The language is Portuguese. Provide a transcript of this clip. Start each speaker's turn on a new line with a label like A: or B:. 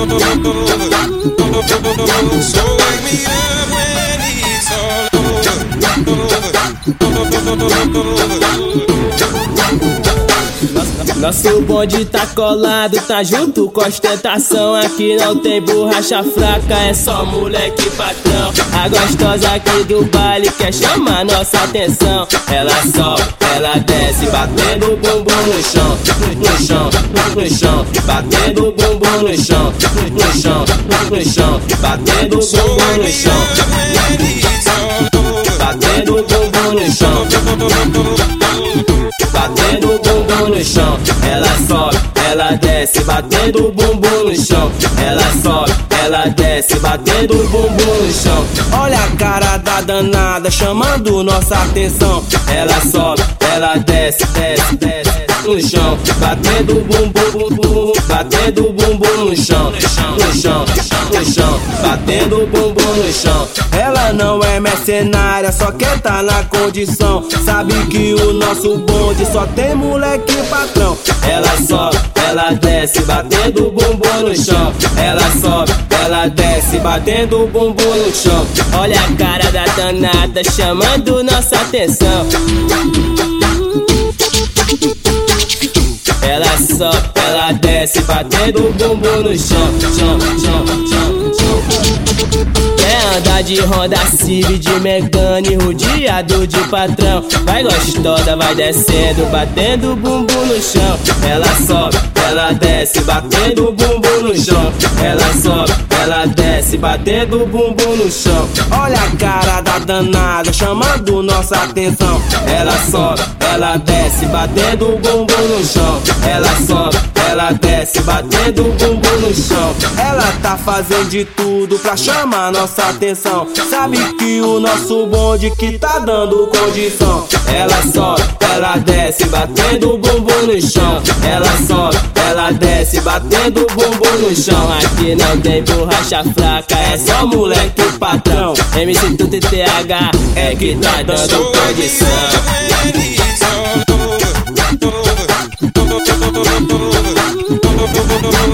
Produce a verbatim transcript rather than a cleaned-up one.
A: So wake me up when it's all over.
B: Nosso bonde tá colado, tá junto com ostentação. Aqui não tem borracha fraca, é só moleque patrão. A gostosa aqui do baile quer chamar nossa atenção. Ela sobe, ela desce, batendo o bumbum no chão, no chão, no chão, batendo o bumbum no chão, no chão, no chão, batendo o bumbum no chão, batendo o bumbum no chão, batendo o bumbum no chão. Ela sobe, ela desce, batendo o bumbum no chão. Ela sobe, ela desce, batendo o bumbum no chão. Olha a cara da danada, chamando nossa atenção. Ela sobe, ela desce, desce, desce no chão, batendo o bumbum, bumbum, batendo o bumbum no chão, no chão, no chão, batendo o bumbum no chão. Ela não é mercenária, só quer tá na condição. Sabe que o nosso bonde só tem moleque patrão. Ela sobe, ela desce, batendo o bumbum no chão. Ela sobe, ela desce, batendo o bumbum no chão. Olha a cara da danada, chamando nossa atenção. Ela sobe, ela desce, batendo o bumbum no chão, chão, chão, chão, chão. Quer andar de Honda Civic, de Megane, rodeado de patrão. Vai gostosa, vai descendo, batendo o bumbum no chão. Ela sobe, ela desce, batendo o bumbum no chão. Ela sobe, ela desce, batendo o bumbum no chão. Olha a cara da danada, chamando nossa atenção. Ela sobe, ela desce, batendo o bumbum no chão. Ela sobe, ela desce, batendo o bumbum no chão. Ela tá fazendo de tudo pra chamar nossa atenção. Sabe que o nosso bonde que tá dando condição. Ela sobe, ela desce, batendo o bumbum no chão. Ela sobe, ela desce, batendo o bumbum no chão. Aqui não tem borracha fraca, é só moleque patrão. M C Tudo e T H é que tá dando condição.
A: So